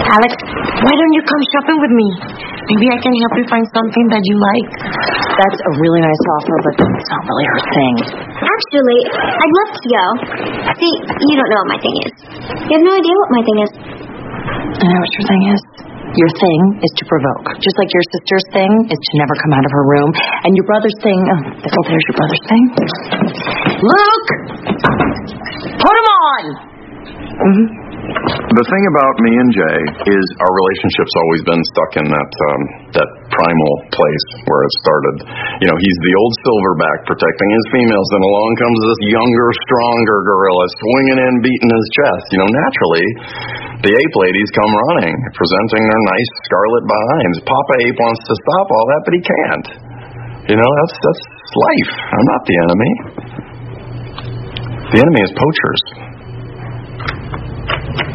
Alex, why don't you come shopping with me? Maybe I can help you find something that you like. That's a really nice offer, but it's not really her thing. Actually, I'd love to go. See, you don't know what my thing is. You have no idea what my thing is. I know what your thing is. Your thing is to provoke. Just like your sister's thing is to never come out of her room. And your brother's thing... Oh, there's your brother's thing. Luke! Put him on! Mm-hmm. The thing about me and Jay is our relationship's always been stuck in that primal place where it started. You know, he's the old silverback protecting his females, and along comes this younger, stronger gorilla swinging in, beating his chest. You know, naturally, the ape ladies come running, presenting their nice scarlet behinds. Papa Ape wants to stop all that, but he can't. You know, that's life. I'm not the enemy. The enemy is poachers.